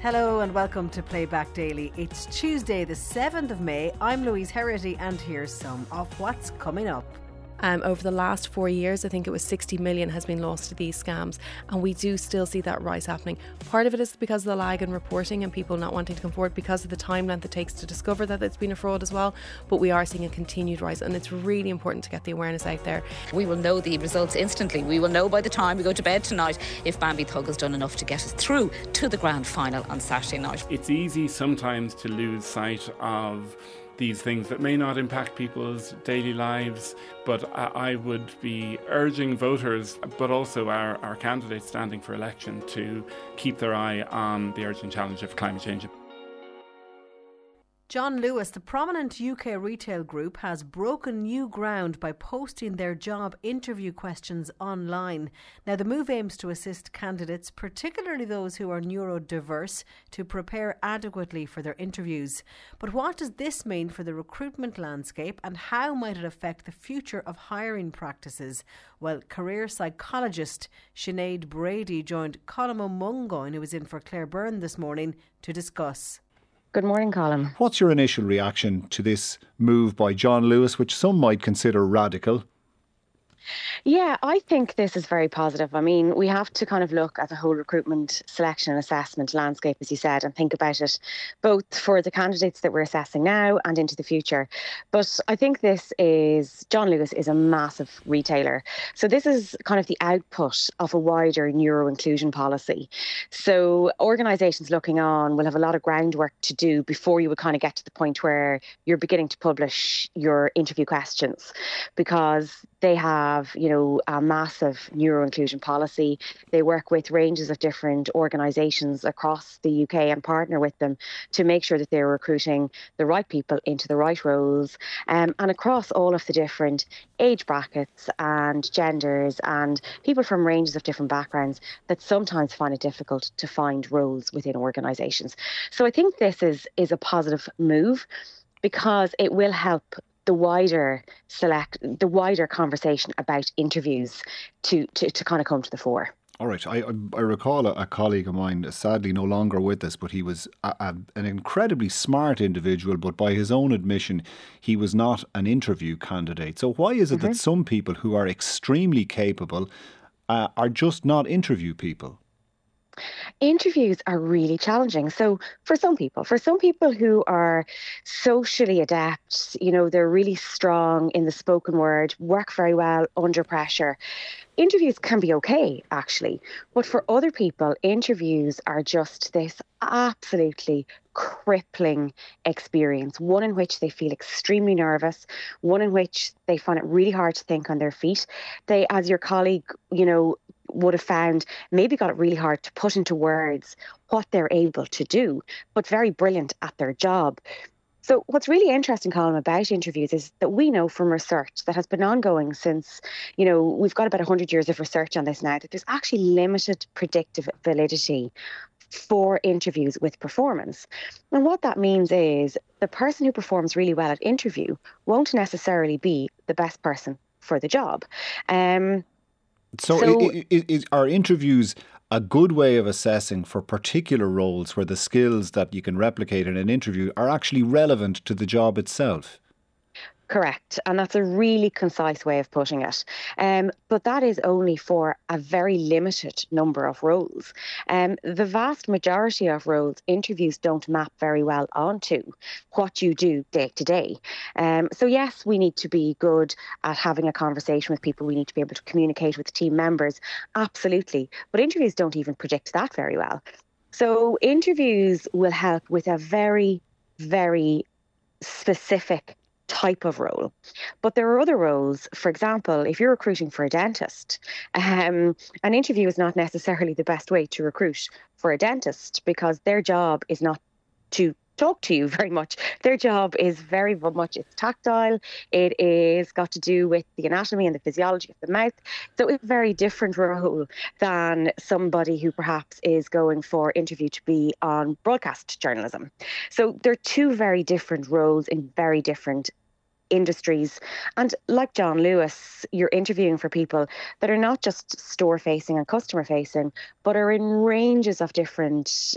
Hello and welcome to Playback Daily. It's Tuesday the 7th of May. I'm Louise Herity and here's some of what's coming up. Over the last 4 years, I think it was 60 million has been lost to these scams, and we do still see that rise happening. Part of it is because of the lag in reporting and people not wanting to come forward because of the time length it takes to discover that it's been a fraud as well, but we are seeing a continued rise, and it's really important to get the awareness out there. We will know the results instantly. We will know by the time we go to bed tonight if Bambi Thug has done enough to get us through to the grand final on Saturday night. It's easy sometimes to lose sight of these things that may not impact people's daily lives, but I would be urging voters, but also our candidates standing for election, to keep their eye on the urgent challenge of climate change. John Lewis, the prominent UK retail group, has broken new ground by posting their job interview questions online. Now, the move aims to assist candidates, particularly those who are neurodiverse, to prepare adequately for their interviews. But what does this mean for the recruitment landscape, and how might it affect the future of hiring practices? Well, career psychologist Sinead Brady joined Colm O'Mungoyne, who was in for Claire Byrne this morning, to discuss. Good morning, Colm. What's your initial reaction to this move by John Lewis, which some might consider radical? Yeah, I think this is very positive. I mean, we have to kind of look at the whole recruitment, selection and assessment landscape, as you said, and think about it both for the candidates that we're assessing now and into the future. But I think John Lewis is a massive retailer. So this is kind of the output of a wider neuro-inclusion policy. So organisations looking on will have a lot of groundwork to do before you would kind of get to the point where you're beginning to publish your interview questions, because they have, a massive neuro-inclusion policy. They work with ranges of different organisations across the UK and partner with them to make sure that they're recruiting the right people into the right roles, and across all of the different age brackets and genders and people from ranges of different backgrounds that sometimes find it difficult to find roles within organisations. So I think this is a positive move, because it will help the wider conversation about interviews to kind of come to the fore. All right. I recall a colleague of mine, sadly no longer with us, but he was an incredibly smart individual, but by his own admission, he was not an interview candidate. So why is it that some people who are extremely capable are just not interview people? Interviews are really challenging. So for some people who are socially adept, they're really strong in the spoken word, work very well under pressure, interviews can be okay, actually. But for other people, interviews are just this absolutely crippling experience, one in which they feel extremely nervous, one in which they find it really hard to think on their feet. They, as your colleague, would have found, maybe got it really hard to put into words what they're able to do, but very brilliant at their job. So what's really interesting, Colm, about interviews is that we know from research that has been ongoing since, we've got about 100 years of research on this now, that there's actually limited predictive validity for interviews with performance. And what that means is the person who performs really well at interview won't necessarily be the best person for the job. So are interviews a good way of assessing for particular roles where the skills that you can replicate in an interview are actually relevant to the job itself? Correct. And that's a really concise way of putting it. But that is only for a very limited number of roles. The vast majority of roles, interviews don't map very well onto what you do day to day. So yes, we need to be good at having a conversation with people. We need to be able to communicate with team members. Absolutely. But interviews don't even predict that very well. So interviews will help with a very, very specific type of role. But there are other roles. For example, if you're recruiting for a dentist, an interview is not necessarily the best way to recruit for a dentist, because their job is not to talk to you very much. Their job is very much, it's tactile. It is got to do with the anatomy and the physiology of the mouth. So it's a very different role than somebody who perhaps is going for interview to be on broadcast journalism. So they're two very different roles in very different industries. And like John Lewis, you're interviewing for people that are not just store facing and customer facing, but are in ranges of different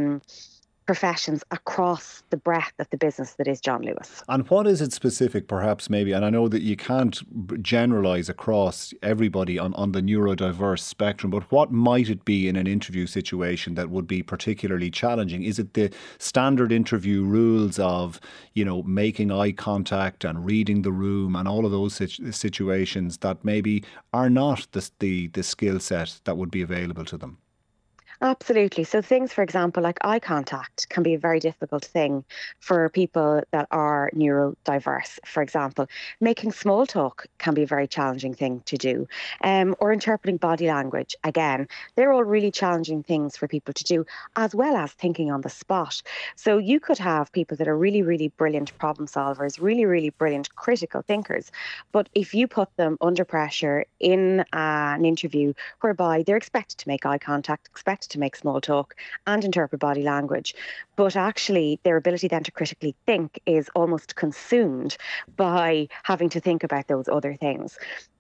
professions across the breadth of the business that is John Lewis. And what is it specific, perhaps, maybe, and I know that you can't generalise across everybody on the neurodiverse spectrum, but what might it be in an interview situation that would be particularly challenging? Is it the standard interview rules of, making eye contact and reading the room and all of those situations that maybe are not the skill set that would be available to them? Absolutely. So things, for example, like eye contact can be a very difficult thing for people that are neurodiverse. For example, making small talk can be a very challenging thing to do, or interpreting body language. Again, they're all really challenging things for people to do, as well as thinking on the spot. So you could have people that are really, really brilliant problem solvers, really, really brilliant critical thinkers. But if you put them under pressure in an interview whereby they're expected to make eye contact, expected to make small talk and interpret body language, but actually their ability then to critically think is almost consumed by having to think about those other things.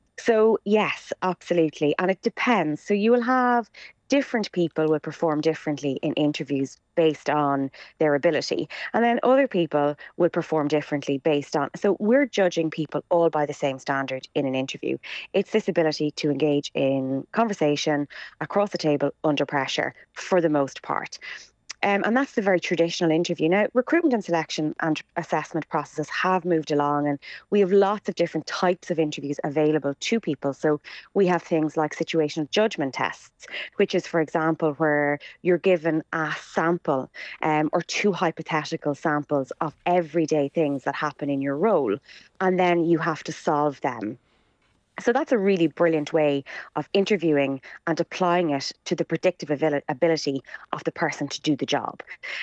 So yes, absolutely. And it depends. So you will have different people will perform differently in interviews based on their ability. And then other people will perform differently based on... So we're judging people all by the same standard in an interview. It's this ability to engage in conversation across the table under pressure for the most part. And that's the very traditional interview. Now, recruitment and selection and assessment processes have moved along, and we have lots of different types of interviews available to people. So we have things like situational judgment tests, which is, for example, where you're given a sample or two hypothetical samples of everyday things that happen in your role, and then you have to solve them. So that's a really brilliant way of interviewing and applying it to the predictive ability of the person to do the job.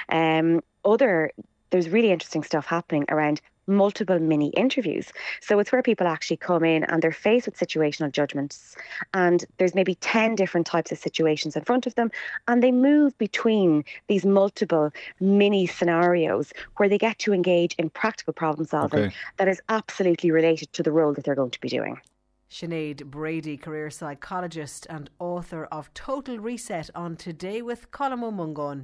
There's really interesting stuff happening around multiple mini interviews. So it's where people actually come in and they're faced with situational judgments, and there's maybe 10 different types of situations in front of them, and they move between these multiple mini scenarios where they get to engage in practical problem solving that is absolutely related to the role that they're going to be doing. Sinead Brady, career psychologist and author of Total Reset, on Today with Colm Ó Mongáin.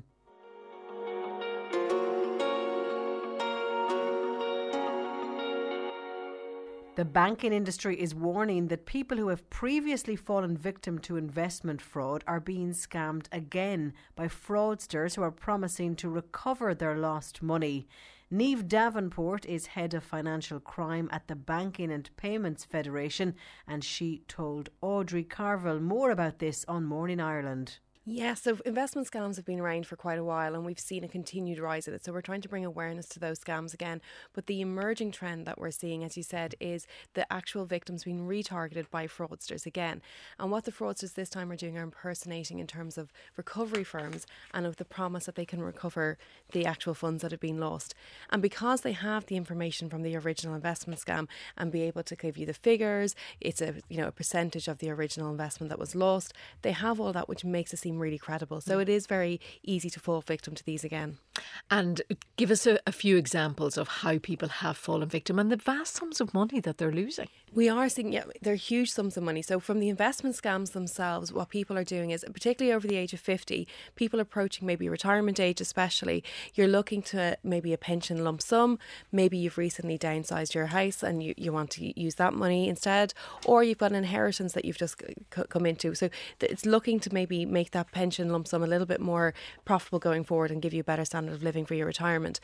The banking industry is warning that people who have previously fallen victim to investment fraud are being scammed again by fraudsters who are promising to recover their lost money. Niamh Davenport is head of financial crime at the Banking and Payments Federation, and she told Audrey Carville more about this on Morning Ireland. Yeah, so investment scams have been around for quite a while, and we've seen a continued rise of it. So we're trying to bring awareness to those scams again. But the emerging trend that we're seeing, as you said, is the actual victims being retargeted by fraudsters again. And what the fraudsters this time are doing are impersonating in terms of recovery firms and of the promise that they can recover the actual funds that have been lost. And because they have the information from the original investment scam and be able to give you the figures, it's a percentage of the original investment that was lost. They have all that, which makes it seem really credible. So it is very easy to fall victim to these again. And give us a few examples of how people have fallen victim and the vast sums of money that they're losing. We are seeing, they're huge sums of money. So from the investment scams themselves, what people are doing is, particularly over the age of 50, people approaching maybe retirement age especially, you're looking to maybe a pension lump sum, maybe you've recently downsized your house and you want to use that money instead, or you've got an inheritance that you've just come into. So it's looking to maybe make that pension lump sum a little bit more profitable going forward and give you a better standard of living for your retirement.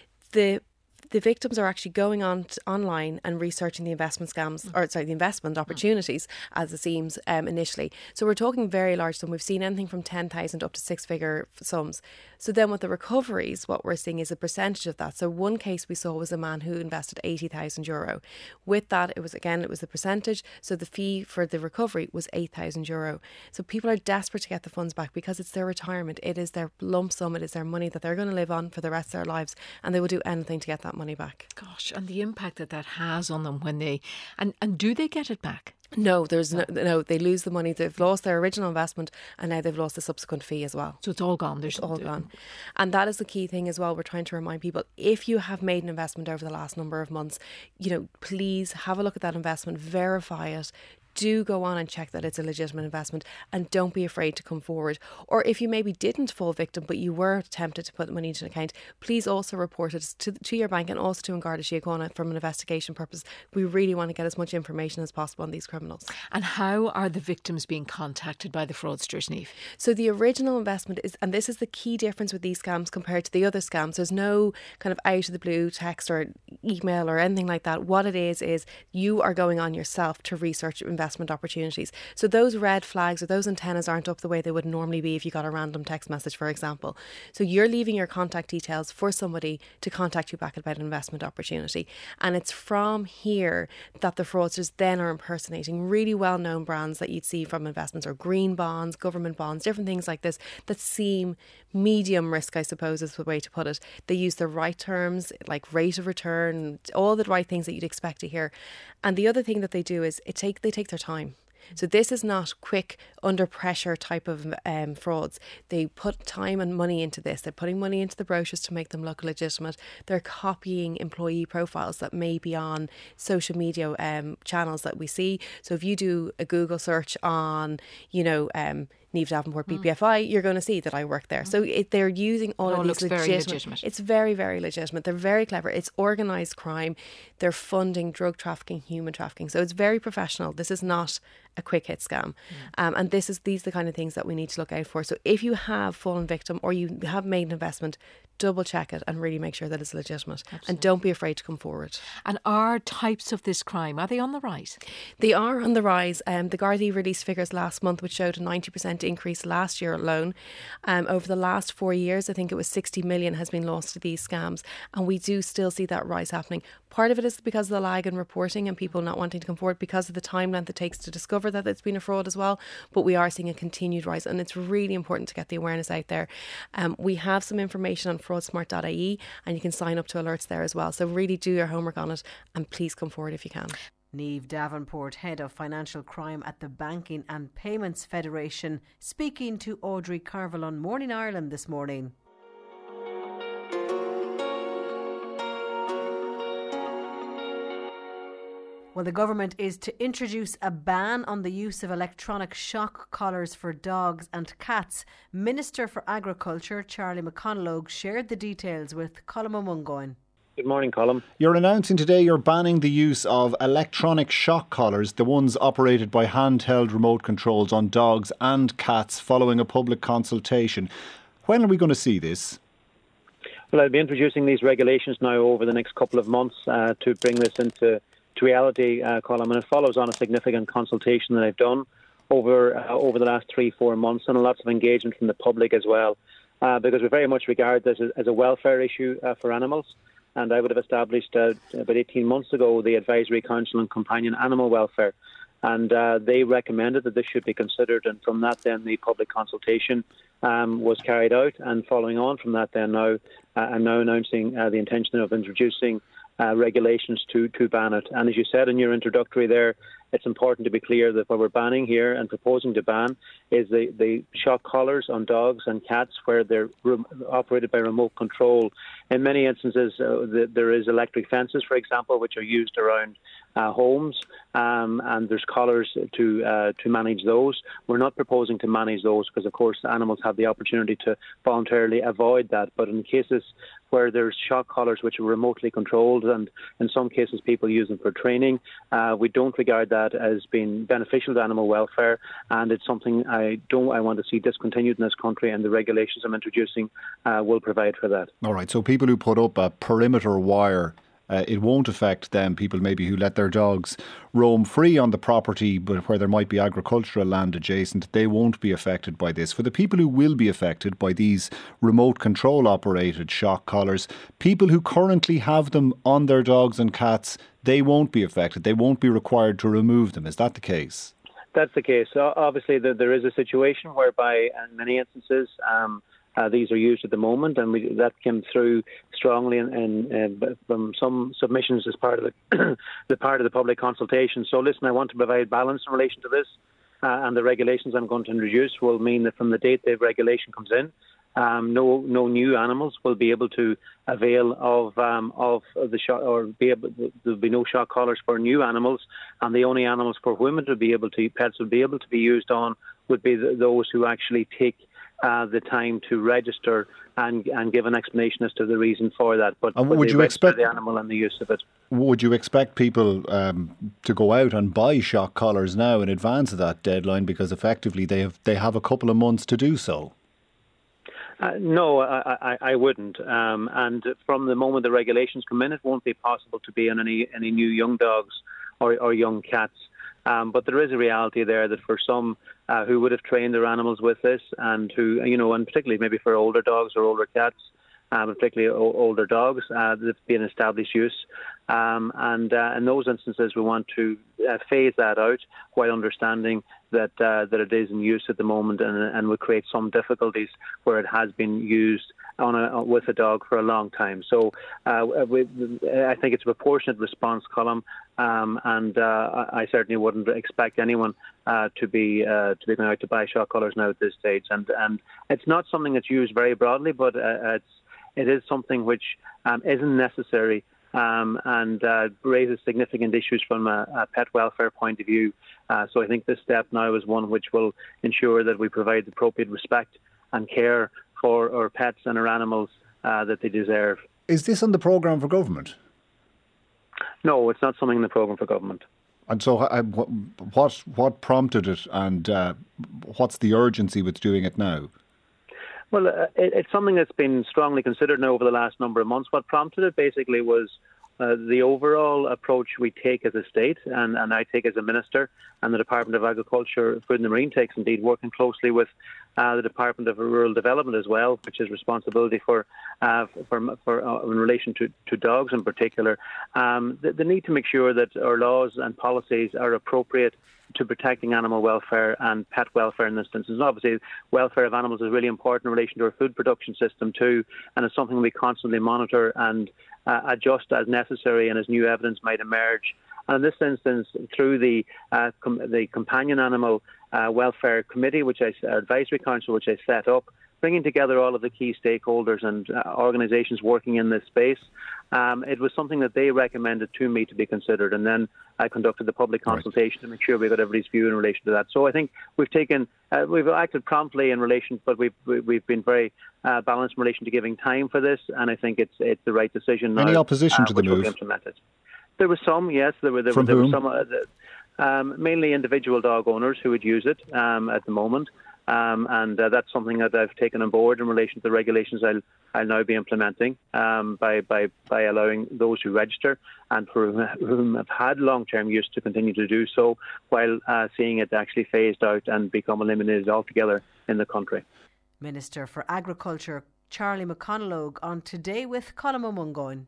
The victims are actually going online and researching the investment scams, the investment opportunities, as it seems initially. So we're talking very large sum. We've seen anything from 10,000 up to six-figure sums. So then with the recoveries, what we're seeing is a percentage of that. So one case we saw was a man who invested €80,000. With that, it was the percentage. So the fee for the recovery was €8,000. So people are desperate to get the funds back because it's their retirement. It is their lump sum. It is their money that they're going to live on for the rest of their lives, and they will do anything to get that money back. Gosh, and the impact that has on them when they... And do they get it back? No, there's no. They lose the money. They've lost their original investment, and now they've lost the subsequent fee as well. So it's all gone. It's all gone. And that is the key thing as well. We're trying to remind people, if you have made an investment over the last number of months, please have a look at that investment, verify it. Do go on and check that it's a legitimate investment, and don't be afraid to come forward. Or if you maybe didn't fall victim but you were tempted to put money into an account, please also report it to your bank and also to An Garda Síochána from an investigation purpose. We really want to get as much information as possible on these criminals. And how are the victims being contacted by the fraudsters, Niamh? So the original investment is, and this is the key difference with these scams compared to the other scams, there's no kind of out of the blue text or email or anything like that. What it is you are going on yourself to research investment opportunities. So those red flags or those antennas aren't up the way they would normally be if you got a random text message, for example. So you're leaving your contact details for somebody to contact you back about an investment opportunity. And it's from here that the fraudsters then are impersonating really well-known brands that you'd see from investments, or green bonds, government bonds, different things like this that seem medium risk, I suppose is the way to put it. They use the right terms, like rate of return, all the right things that you'd expect to hear. And the other thing that they do is they take their time. So this is not quick, under pressure type of frauds. They put time and money into this. They're putting money into the brochures to make them look legitimate. They're copying employee profiles that may be on social media channels that we see. So if you do a Google search on, Niamh Davenport BPFI, you're going to see that I work there. So they're using all of these legitimate. It's very, very legitimate. They're very clever. It's organised crime. They're funding drug trafficking, human trafficking. So it's very professional. This is not a quick hit scam. And these are the kind of things that we need to look out for. So if you have fallen victim or you have made an investment, double check it and really make sure that it's legitimate. Absolutely. And don't be afraid to come forward. And are types of this crime, are they on the rise? They are on the rise. The Gardaí released figures last month which showed a 90% increase last year alone. Over the last 4 years, I think it was 60 million has been lost to these scams, and we do still see that rise happening. Part of it is because of the lag in reporting and people not wanting to come forward, because of the time length it takes to discover that it's been a fraud as well. But we are seeing a continued rise, and it's really important to get the awareness out there. We have some information on fraudsmart.ie, and you can sign up to alerts there as well. So really do your homework on it, and please come forward if you can. Niamh Davenport, Head of Financial Crime at the Banking and Payments Federation, speaking to Audrey Carville on Morning Ireland this morning. Well, the government is to introduce a ban on the use of electronic shock collars for dogs and cats. Minister for Agriculture, Charlie McConalogue, shared the details with Colm O'Mungoin. Good morning, Colm. You're announcing today you're banning the use of electronic shock collars, the ones operated by handheld remote controls, on dogs and cats following a public consultation. When are we going to see this? Well, I'll be introducing these regulations now over the next couple of months to bring this into reality, Colm, and it follows on a significant consultation that I've done over the last 3-4 months, and lots of engagement from the public as well, because we very much regard this as a welfare issue for animals. And I would have established about 18 months ago the Advisory Council on Companion Animal Welfare, and they recommended that this should be considered, and from that then the public consultation was carried out, and following on from that then now I'm now announcing the intention of introducing regulations to ban it. And as you said in your introductory there, it's important to be clear that what we're banning here and proposing to ban is the shock collars on dogs and cats where they're operated by remote control. In many instances, there is electric fences, for example, which are used around homes, and there's collars to manage those. We're not proposing to manage those because, of course, animals have the opportunity to voluntarily avoid that. But in cases where there's shock collars which are remotely controlled, and in some cases people use them for training, we don't regard that as being beneficial to animal welfare, and it's something I want to see discontinued in this country, and the regulations I'm introducing will provide for that. All right, so people who put up a perimeter wire, it won't affect them, people maybe who let their dogs roam free on the property but where there might be agricultural land adjacent, they won't be affected by this. For the people who will be affected by these remote control operated shock collars, people who currently have them on their dogs and cats, they won't be affected. They won't be required to remove them. Is that the case? That's the case. Obviously, there is a situation whereby, in many instances, these are used at the moment, and that came through strongly from some submissions as part of the part of the public consultation. So listen, I want to provide balance in relation to this, and the regulations I'm going to introduce will mean that from the date the regulation comes in, no new animals will be able to avail of the shot, or there'll be no shock collars for new animals, and the only animals for women pets would be able to be used on would be those who actually take the time to register and give an explanation as to the reason for that. But would you expect the animal and the use of it? Would you expect people to go out and buy shock collars now in advance of that deadline, because effectively they have a couple of months to do so? No, I wouldn't. And from the moment the regulations come in, it won't be possible to be on any new young dogs or young cats. But there is a reality there that for some who would have trained their animals with this, and who, and particularly maybe for older dogs or older cats, particularly older dogs, that's been established use. And in those instances, we want to phase that out while understanding that it is in use at the moment, and will create some difficulties where it has been used with a dog for a long time. So I think it's a proportionate response, Colm, and I certainly wouldn't expect anyone to be going out to buy shock collars now at this stage. And it's not something that's used very broadly, but it is something which isn't necessary. And raises significant issues from a pet welfare point of view. So I think this step now is one which will ensure that we provide the appropriate respect and care for our pets and our animals that they deserve. Is this on the programme for government? No, it's not something in the programme for government. And so what prompted it, and what's the urgency with doing it now? Well, it's something that's been strongly considered now over the last number of months. What prompted it basically was the overall approach we take as a state, and I take as a minister, and the Department of Agriculture, Food and the Marine takes, indeed, working closely with the Department of Rural Development as well, which is responsibility for in relation to dogs in particular. The need to make sure that our laws and policies are appropriate to protecting animal welfare and pet welfare in this instance. Obviously, welfare of animals is really important in relation to our food production system too, and it's something we constantly monitor and adjust as necessary and as new evidence might emerge. And in this instance, through the Companion Animal Welfare Committee, Advisory Council, which I set up, bringing together all of the key stakeholders and organisations working in this space, it was something that they recommended to me to be considered, and then I conducted the public consultation to make sure we got everybody's view in relation to that. So I think we've acted promptly in relation, but we've been very balanced in relation to giving time for this, and I think it's the right decision. Any opposition to the move? Implemented. There was some, yes. There were some, mainly individual dog owners who would use it at the moment. And that's something that I've taken on board in relation to the regulations I'll now be implementing by allowing those who register and for whom have had long-term use to continue to do so, while seeing it actually phased out and become eliminated altogether in the country. Minister for Agriculture Charlie McConalogue on Today with Colm Ó Mongáin.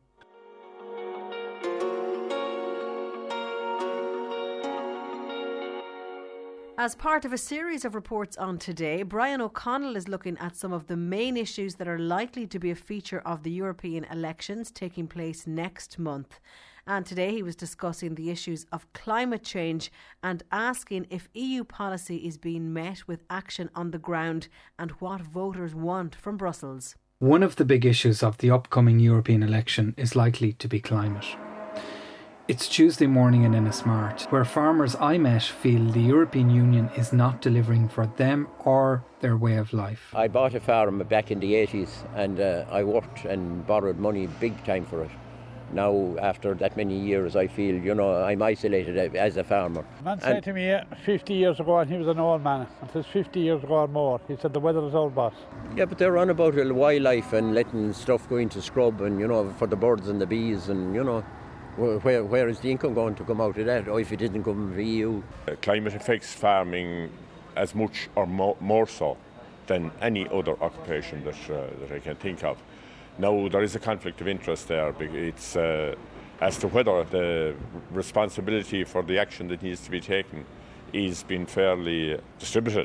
As part of a series of reports on Today, Brian O'Connell is looking at some of the main issues that are likely to be a feature of the European elections taking place next month. And today he was discussing the issues of climate change and asking if EU policy is being met with action on the ground and what voters want from Brussels. One of the big issues of the upcoming European election is likely to be climate. It's Tuesday morning in Ennismart, where farmers I met feel the European Union is not delivering for them or their way of life. I bought a farm back in the 80s and I worked and borrowed money big time for it. Now, after that many years, I feel, I'm isolated as a farmer. A man said to me 50 years ago, and he was an old man, and says 50 years ago or more, he said the weather is old boss. Yeah, but they're on about wildlife and letting stuff go into scrub and, for the birds and the bees and, Where is the income going to come out of that, or if it didn't come from the EU? Climate affects farming as much or more so than any other occupation that I can think of. Now, there is a conflict of interest there. It's as to whether the responsibility for the action that needs to be taken is being fairly distributed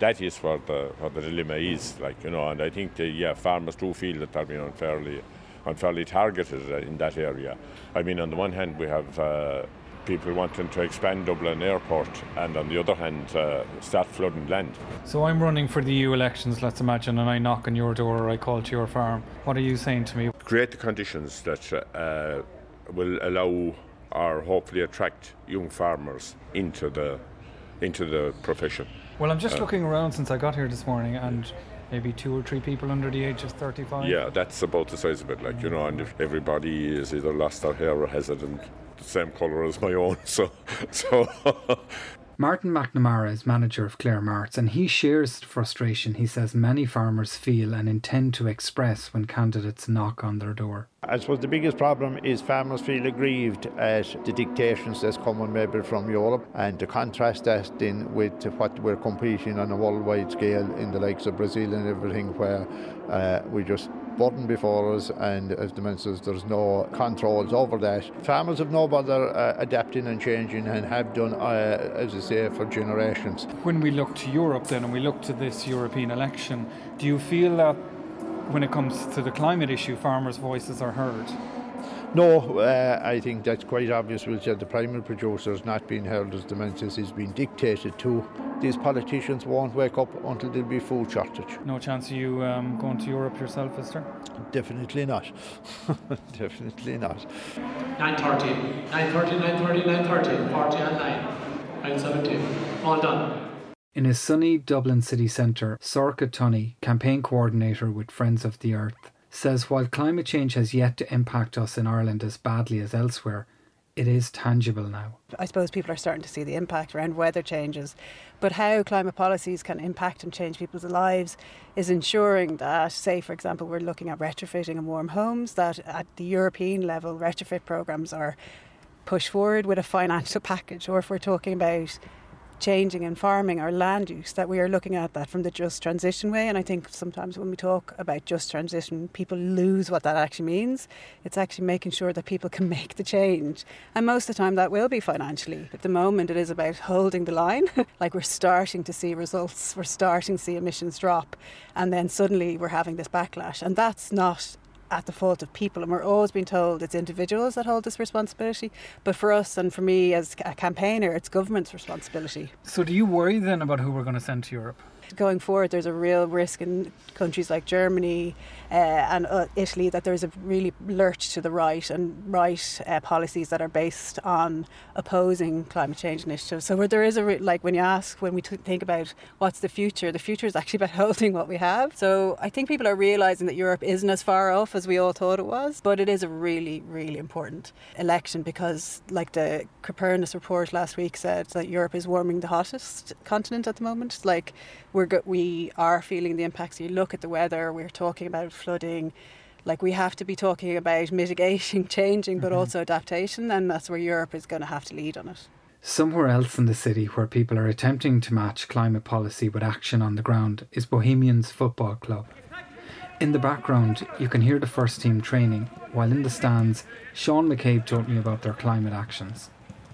that is where the dilemma is, and I think farmers do feel that they're being unfairly targeted in that area. I mean, on the one hand, we have people wanting to expand Dublin Airport, and on the other hand, start flooding land. So I'm running for the EU elections, let's imagine, and I knock on your door or I call to your farm. What are you saying to me? Create the conditions that will allow or hopefully attract young farmers into the profession. Well, I'm just looking around since I got here this morning, and maybe 2 or 3 people under the age of 35. Yeah, that's about the size of it, and if everybody is either lost their hair or has it in the same colour as my own, so. Martin McNamara is manager of Clare Marts, and he shares the frustration he says many farmers feel and intend to express when candidates knock on their door. I suppose the biggest problem is farmers feel aggrieved at the dictations that's coming maybe from Europe, and to contrast that then with what we're competing on a worldwide scale in the likes of Brazil and everything, where we just button before us, and as the man says, there's no controls over that. Farmers have no bother adapting and changing, and have done, as I say, for generations. When we look to Europe then, and we look to this European election, do you feel that when it comes to the climate issue, farmers' voices are heard? No, I think that's quite obvious. We'll say the primary producers not being heard, as the man says, is being dictated to. These politicians won't wake up until there'll be food shortage. No chance of you going to Europe yourself, is there? Definitely not. Definitely not. 9:30, 9:30, 40 and 9. 9:17. All done. In his sunny Dublin city centre, Sorcha Tunney, campaign coordinator with Friends of the Earth, says while climate change has yet to impact us in Ireland as badly as elsewhere, it is tangible now. I suppose people are starting to see the impact around weather changes, but how climate policies can impact and change people's lives is ensuring that, say for example, we're looking at retrofitting in warm homes, that at the European level retrofit programmes are pushed forward with a financial package, or if we're talking about changing in farming or land use, that we are looking at that from the just transition way. And I think sometimes when we talk about just transition, people lose what that actually means. It's actually making sure that people can make the change, and most of the time that will be financially. At the moment it is about holding the line. Like, we're starting to see results, we're starting to see emissions drop, and then suddenly we're having this backlash, and that's not at the fault of people, and we're always being told it's individuals that hold this responsibility, but for us and for me as a campaigner, it's government's responsibility. So do you worry then about who we're going to send to Europe? Going forward, there's a real risk in countries like Germany and Italy that there's a really lurch to the right, and policies that are based on opposing climate change initiatives. So where there is when you ask, when we think about what's the future is actually about holding what we have. So I think people are realising that Europe isn't as far off as we all thought it was, but it is a really, really important election, because like the Copernicus report last week said that Europe is warming the hottest continent at the moment. Like, we are feeling the impacts. You look at the weather, we're talking about flooding. Like, we have to be talking about mitigating, changing, but also adaptation, and that's where Europe is going to have to lead on it. Somewhere else in the city where people are attempting to match climate policy with action on the ground is Bohemians Football Club. In the background, you can hear the first team training, while in the stands, Sean McCabe told me about their climate actions.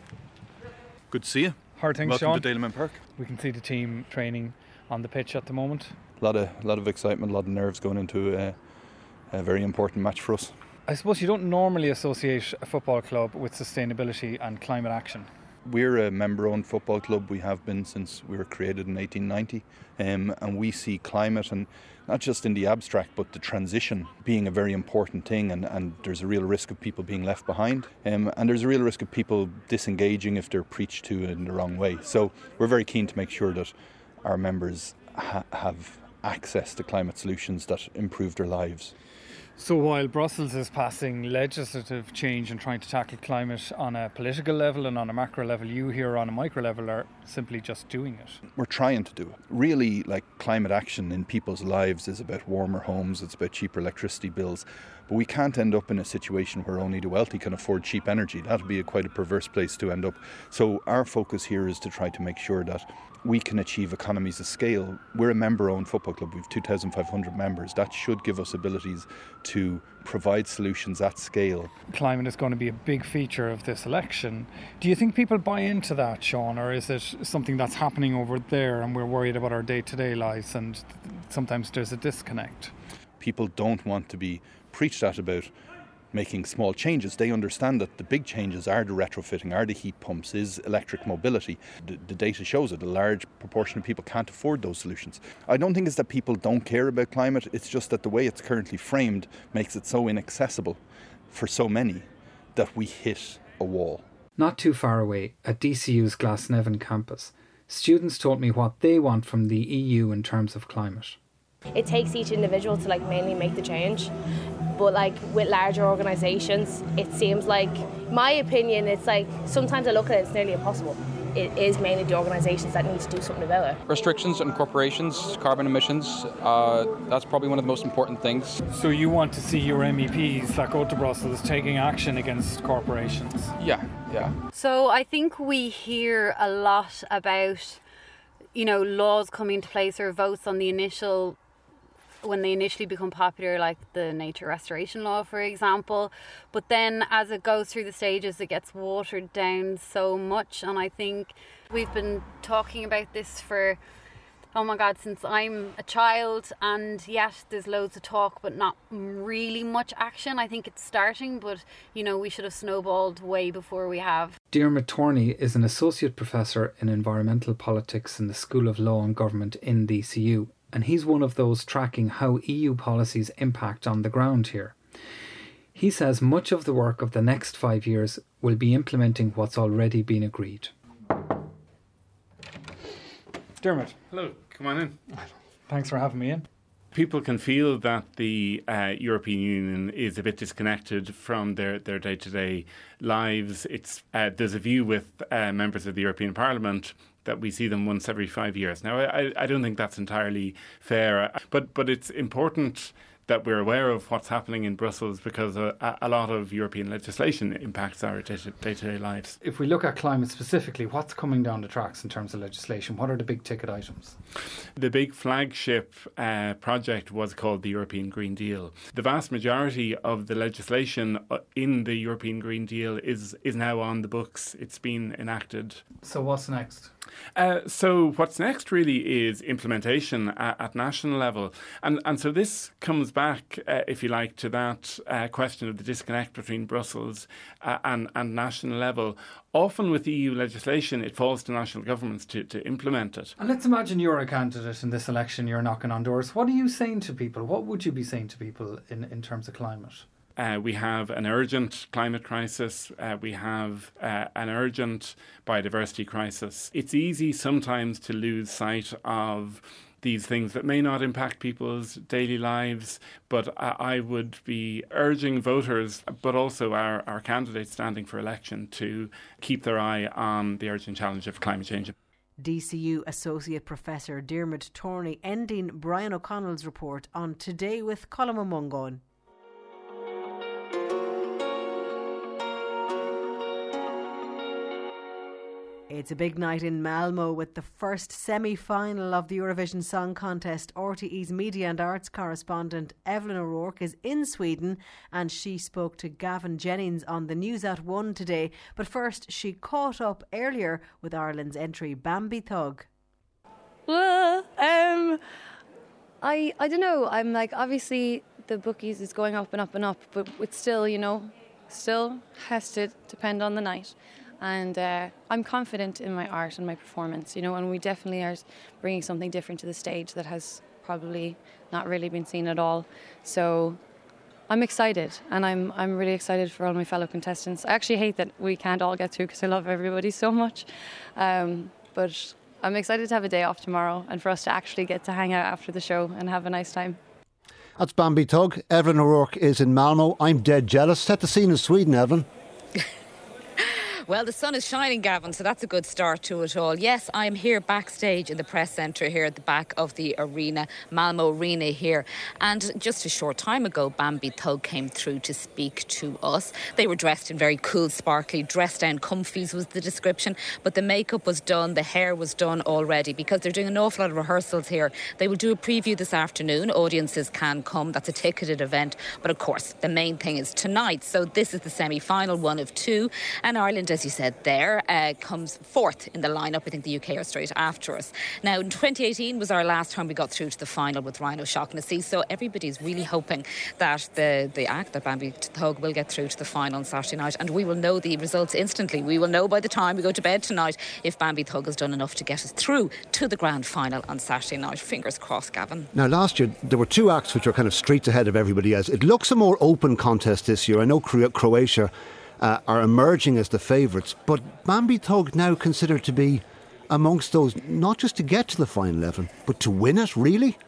Good to see you. How are things, Welcome Sean? to Dalymount Park. We can see the team training on the pitch at the moment. A lot of excitement, a lot of nerves going into a very important match for us. I suppose you don't normally associate a football club with sustainability and climate action. We're a member-owned football club. We have been since we were created in 1890, and we see climate, and not just in the abstract, but the transition being a very important thing, and there's a real risk of people being left behind, and there's a real risk of people disengaging if they're preached to in the wrong way. So we're very keen to make sure that our members have access to climate solutions that improve their lives. So while Brussels is passing legislative change and trying to tackle climate on a political level and on a macro level, you here on a micro level are simply just doing it. We're trying to do it. Really, like, climate action in people's lives is about warmer homes, it's about cheaper electricity bills. But we can't end up in a situation where only the wealthy can afford cheap energy. That would be quite a perverse place to end up. So our focus here is to try to make sure that we can achieve economies of scale. We're a member-owned football club. We've 2,500 members. That should give us abilities to provide solutions at scale. Climate is going to be a big feature of this election. Do you think people buy into that, Sean, or is it something that's happening over there and we're worried about our day-to-day lives and sometimes there's a disconnect? People don't want to be preached at about making small changes. They understand that the big changes are the retrofitting, are the heat pumps, is electric mobility. The data shows it. A large proportion of people can't afford those solutions. I don't think it's that people don't care about climate. It's just that the way it's currently framed makes it so inaccessible for so many that we hit a wall. Not too far away, at DCU's Glasnevin campus, students told me what they want from the EU in terms of climate. It takes each individual to mainly make the change, but with larger organisations, it seems like, my opinion, it's sometimes I look at it, it's nearly impossible. It is mainly the organisations that need to do something about it. Restrictions on corporations, carbon emissions, that's probably one of the most important things. So you want to see your MEPs that go to Brussels taking action against corporations? Yeah. So I think we hear a lot about, laws coming into place or votes on the when they initially become popular, like the nature restoration law, for example. But then as it goes through the stages, it gets watered down so much. And I think we've been talking about this for, since I'm a child. And yes, there's loads of talk, but not really much action. I think it's starting, but, we should have snowballed way before we have. Diarmuid Torney is an associate professor in environmental politics in the School of Law and Government in DCU. And he's one of those tracking how EU policies impact on the ground here. He says much of the work of the next 5 years will be implementing what's already been agreed. Diarmuid. Hello, come on in. Thanks for having me in. People can feel that the European Union is a bit disconnected from their day-to-day lives. There's a view with members of the European Parliament that we see them once every 5 years. Now, I don't think that's entirely fair, but it's important that we're aware of what's happening in Brussels because a lot of European legislation impacts our day-to-day lives. If we look at climate specifically, what's coming down the tracks in terms of legislation? What are the big ticket items? The big flagship project was called the European Green Deal. The vast majority of the legislation in the European Green Deal is now on the books. It's been enacted. So what's next? So what's next really is implementation at national level. And so this comes back, if you like, to that question of the disconnect between Brussels and national level. Often with EU legislation, it falls to national governments to implement it. And let's imagine you're a candidate in this election, you're knocking on doors. What are you saying to people? What would you be saying to people in terms of climate? We have an urgent climate crisis. We have an urgent biodiversity crisis. It's easy sometimes to lose sight of these things that may not impact people's daily lives, but I would be urging voters, but also our candidates standing for election, to keep their eye on the urgent challenge of climate change. DCU Associate Professor Diarmuid Torney ending Brian O'Connell's report on Today with Colm Mungáin. It's a big night in Malmo with the first semi-final of the Eurovision Song Contest. RTE's media and arts correspondent Evelyn O'Rourke is in Sweden and she spoke to Gavin Jennings on the News at 1 today. But first, she caught up earlier with Ireland's entry Bambi Thug. Well, I don't know. I'm obviously the bookies is going up and up and up, but it's still, still has to depend on the night. And I'm confident in my art and my performance, and we definitely are bringing something different to the stage that has probably not really been seen at all. So I'm excited, and I'm really excited for all my fellow contestants. I actually hate that we can't all get through because I love everybody so much. But I'm excited to have a day off tomorrow and for us to actually get to hang out after the show and have a nice time. That's Bambi Thug. Evelyn O'Rourke is in Malmo. I'm dead jealous. Set the scene in Sweden, Evelyn. Well, the sun is shining, Gavin, so that's a good start to it all. Yes, I'm here backstage in the press centre here at the back of the arena, Malmo Arena here. And just a short time ago, Bambi Thug came through to speak to us. They were dressed in very cool, sparkly, dressed down comfies was the description. But the makeup was done, the hair was done already, because they're doing an awful lot of rehearsals here. They will do a preview this afternoon. Audiences can come. That's a ticketed event. But of course, the main thing is tonight. So this is the semi-final, one of two. And Ireland, as you said there, comes fourth in the lineup. I think the UK are straight after us. Now, in 2018 was our last time we got through to the final with Ryan O'Shaughnessy. So everybody's really hoping that the act, that Bambi Thug, will get through to the final on Saturday night. And we will know the results instantly. We will know by the time we go to bed tonight if Bambi Thug has done enough to get us through to the grand final on Saturday night. Fingers crossed, Gavin. Now, last year there were two acts which were kind of streets ahead of everybody else. It looks a more open contest this year. I know Croatia are emerging as the favourites, but Bambi Thug now considered to be amongst those, not just to get to the final 11, but to win it, really?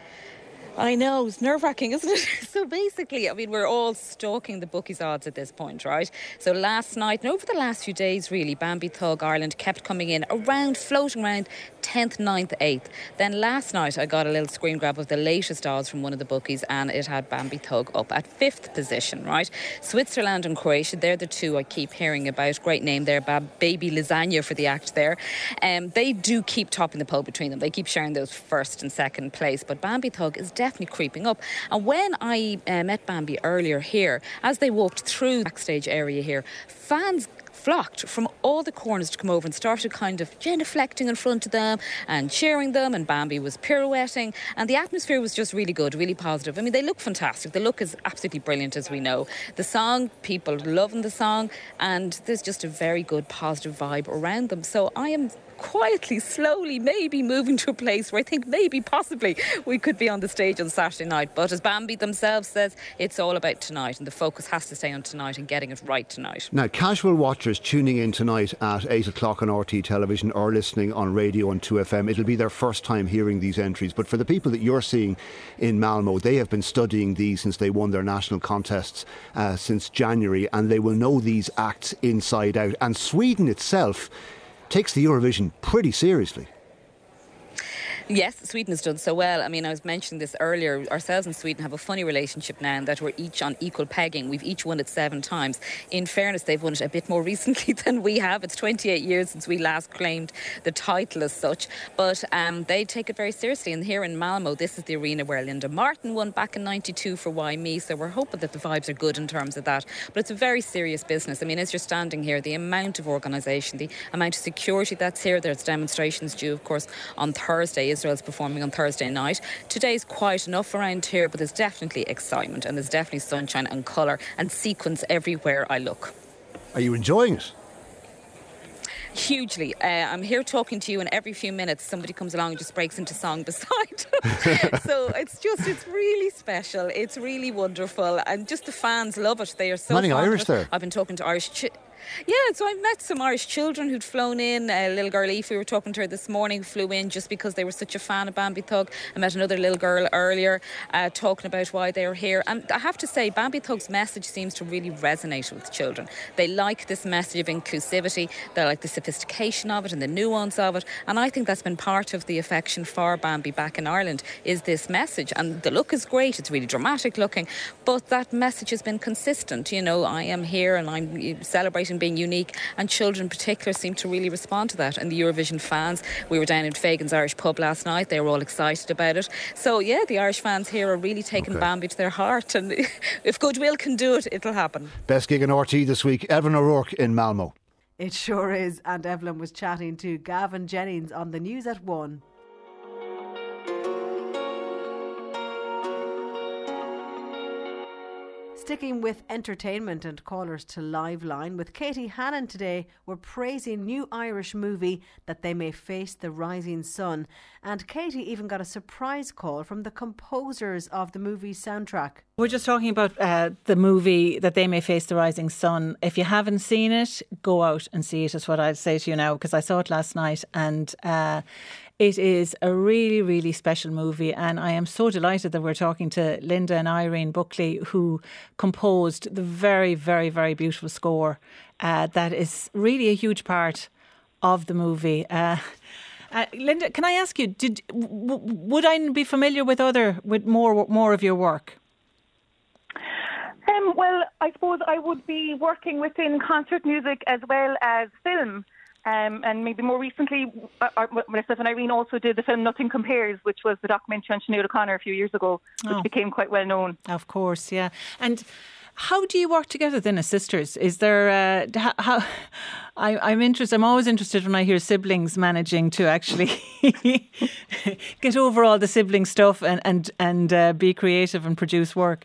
I know, it's nerve-wracking, isn't it? So basically, I mean, we're all stalking the bookies' odds at this point, right? So last night, and over the last few days, really, Bambi Thug Ireland kept coming in floating around 10th, 9th, 8th. Then last night, I got a little screen grab of the latest odds from one of the bookies, and it had Bambi Thug up at 5th position, right? Switzerland and Croatia, they're the two I keep hearing about. Great name there, Baby Lasagna for the act there. They do keep topping the poll between them. They keep sharing those first and second place, but Bambi Thug is definitely creeping up. And when I met Bambi earlier here, as they walked through the backstage area here, fans flocked from all the corners to come over and started kind of genuflecting in front of them and cheering them, and Bambi was pirouetting, and the atmosphere was just really good, really positive. I mean, they look fantastic. The look is absolutely brilliant, as we know. The song, people loving the song, and there's just a very good positive vibe around them. So I am quietly, slowly, maybe moving to a place where I think maybe, possibly, we could be on the stage on Saturday night. But as Bambi themselves says, it's all about tonight, and the focus has to stay on tonight and getting it right tonight. Now, casual watchers tuning in tonight at 8 o'clock on RT television or listening on radio on 2FM, it'll be their first time hearing these entries. But for the people that you're seeing in Malmo, they have been studying these since they won their national contests since January, and they will know these acts inside out. And Sweden itself takes the Eurovision pretty seriously. Yes, Sweden has done so well. I mean, I was mentioning this earlier. Ourselves and Sweden have a funny relationship now in that we're each on equal pegging. We've each won it 7 times. In fairness, they've won it a bit more recently than we have. It's 28 years since we last claimed the title as such. But they take it very seriously. And here in Malmo, this is the arena where Linda Martin won back in 92 for Why Me. So we're hoping that the vibes are good in terms of that. But it's a very serious business. I mean, as you're standing here, the amount of organisation, the amount of security that's here. There's demonstrations due, of course, on Thursday. Israel's performing on Thursday night. Today's quiet enough around here, but there's definitely excitement and there's definitely sunshine and colour and sequence everywhere I look. Are you enjoying it? Hugely. I'm here talking to you, and every few minutes somebody comes along and just breaks into song beside. So it's really special. It's really wonderful, and just the fans love it. They are so many Irish there. I've been talking to Irish. Yeah, so I've met some Irish children who'd flown in. A little girl, Eve, we were talking to her this morning, flew in just because they were such a fan of Bambi Thug. I met another little girl earlier talking about why they were here. And I have to say, Bambi Thug's message seems to really resonate with children. They like this message of inclusivity. They like the sophistication of it and the nuance of it. And I think that's been part of the affection for Bambi back in Ireland, is this message. And the look is great. It's really dramatic looking. But that message has been consistent. You know, I am here and I'm celebrating being unique, and children in particular seem to really respond to that. And the Eurovision fans, we were down in Fagan's Irish pub last night, they were all excited about it. So yeah, the Irish fans here are really taking Bambi to their heart, and if goodwill can do it, it'll happen. Best gig in RT this week, Evelyn O'Rourke in Malmo. It sure is. And Evelyn was chatting to Gavin Jennings on the News at 1. Sticking with entertainment and callers to Live Line, with Katie Hannon today, we're praising new Irish movie That They May Face the Rising Sun. And Katie even got a surprise call from the composers of the movie's soundtrack. We're just talking about the movie That They May Face the Rising Sun. If you haven't seen it, go out and see it, is what I'd say to you now, because I saw it last night, and It is a really, really special movie, and I am so delighted that we're talking to Linda and Irene Buckley, who composed the very, very, very beautiful score that is really a huge part of the movie. Linda, can I ask you, would I be familiar with more of your work? Well, I suppose I would be working within concert music as well as film. And maybe more recently, myself and Irene also did the film Nothing Compares, which was the documentary on Sinead O'Connor a few years ago, which became quite well known. Of course, yeah. And how do you work together then as sisters? Is there I'm interested. I'm always interested when I hear siblings managing to actually get over all the sibling stuff and be creative and produce work.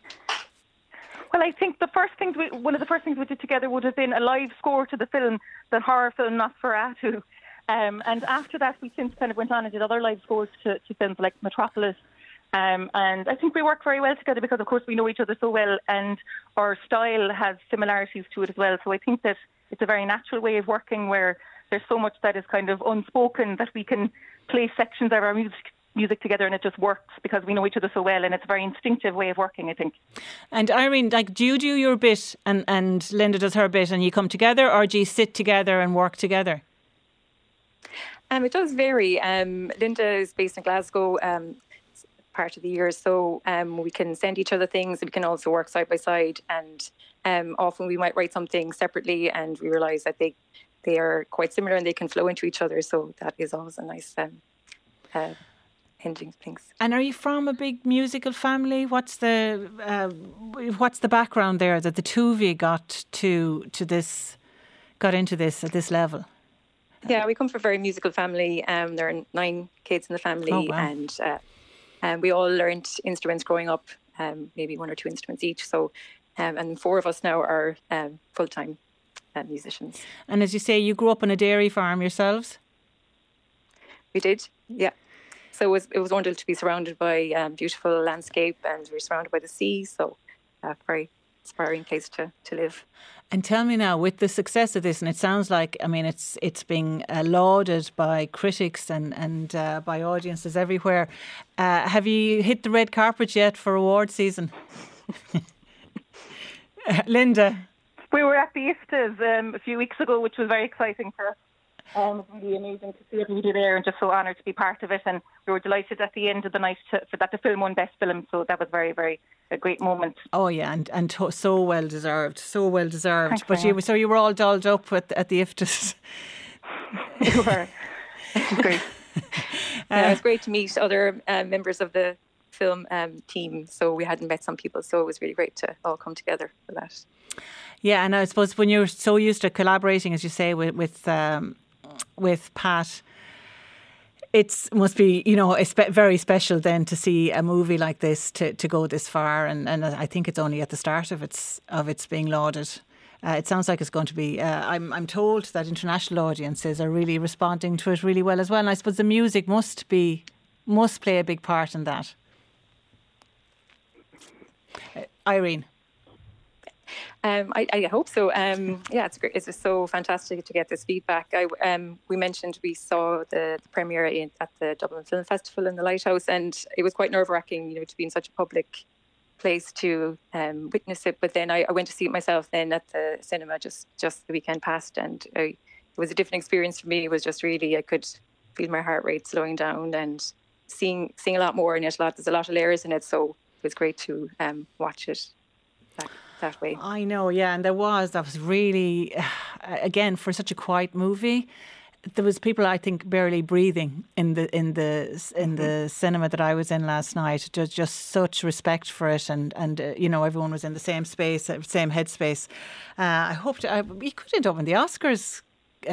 Well, I think one of the first things we did together would have been a live score to the film, the horror film Nosferatu. And after that, we since kind of went on and did other live scores to films like Metropolis. And I think we work very well together because, of course, we know each other so well and our style has similarities to it as well. So I think that it's a very natural way of working where there's so much that is kind of unspoken that we can play sections of our music together and it just works because we know each other so well, and it's a very instinctive way of working, I think. And Irene, do you do your bit and Linda does her bit and you come together, or do you sit together and work together? It does vary. Linda is based in Glasgow part of the year, so we can send each other things and we can also work side by side, and often we might write something separately and we realise that they are quite similar and they can flow into each other, so that is always a nice hinging things. And are you from a big musical family? What's the background there that the two of you got into this at this level? Yeah, we come from a very musical family. There are 9 kids in the family. Oh, wow. And we all learned instruments growing up, maybe 1 or 2 instruments each. So, and 4 of us now are full-time musicians. And as you say, you grew up on a dairy farm yourselves? We did, yeah. So it was wonderful to be surrounded by beautiful landscape, and we're surrounded by the sea. So a very inspiring place to live. And tell me now, with the success of this, and it sounds like, I mean, it's being lauded by critics and by audiences everywhere. Have you hit the red carpet yet for award season? Linda? We were at the IFTAs a few weeks ago, which was very exciting for us. It was really amazing to see everybody there and just so honoured to be part of it. And we were delighted at the end of the night for that the film won Best Film. So that was very, very a great moment. Oh, yeah, and so well deserved. So well deserved. Thanks, but you were all dolled up at the IFTAs. We were. It was great. It was great to meet other members of the film team. So we hadn't met some people. So it was really great to all come together for that. Yeah, and I suppose when you're so used to collaborating, as you say, with Pat, it must be, very special then to see a movie like this to go this far, and I think it's only at the start of its being lauded. It sounds like it's going to be. I'm told that international audiences are really responding to it really well as well, and I suppose the music must play a big part in that. Irene. I hope so. Yeah, it's great. It's just so fantastic to get this feedback. We mentioned we saw the premiere at the Dublin Film Festival in the Lighthouse, and it was quite nerve-wracking, to be in such a public place to witness it. But then I went to see it myself then at the cinema just the weekend past, and it was a different experience for me. It was just really, I could feel my heart rate slowing down and seeing a lot more, and there's a lot of layers in it. So it was great to watch it that way. I know, yeah, and that was really, again, for such a quiet movie, there was people, I think, barely breathing in the cinema that I was in last night. Just such respect for it, and everyone was in the same space, same headspace. I hope we could end up in the Oscars.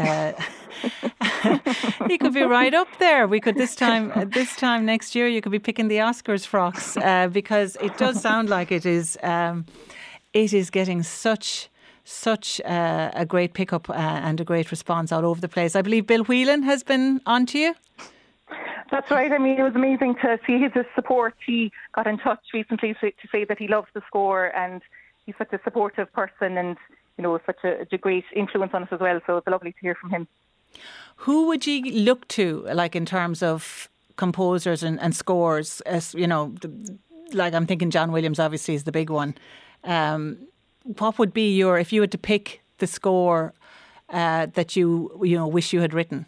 You could be right up there. We could this time next year. You could be picking the Oscars frocks because it does sound like it is. It is getting such a great pickup and a great response all over the place. I believe Bill Whelan has been on to you. That's right. I mean, it was amazing to see his support. He got in touch recently to say that he loves the score, and he's such a supportive person, and such a great influence on us as well. So it's lovely to hear from him. Who would you look to, like in terms of composers and scores? As you know, like I'm thinking John Williams obviously is the big one. What would be if you had to pick the score that you wish you had written?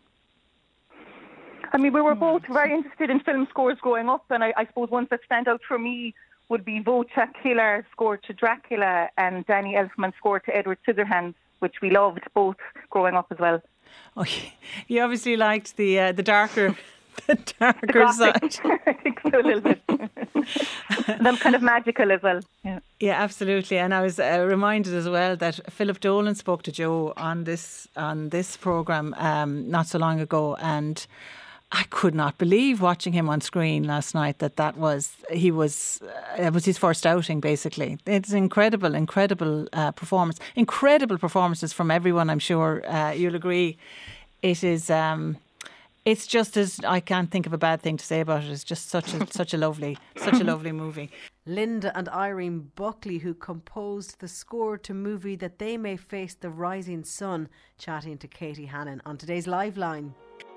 I mean, we were both very interested in film scores growing up, and I suppose ones that stand out for me would be Wojciech Kilar's score to Dracula and Danny Elfman's score to Edward Scissorhands, which we loved both growing up as well. Oh, you obviously liked the darker side. I think so, a little bit. Them kind of magical as well. Yeah, absolutely. And I was reminded as well that Philip Dolan spoke to Joe on this programme not so long ago, and I could not believe watching him on screen last night it was his first outing basically. It's incredible performance. Incredible performances from everyone, I'm sure you'll agree. It is it's just I can't think of a bad thing to say about it. It's just such a lovely movie. Linda and Irene Buckley, who composed the score to movie That They May Face the Rising Sun, chatting to Katie Hannon on today's Live Line.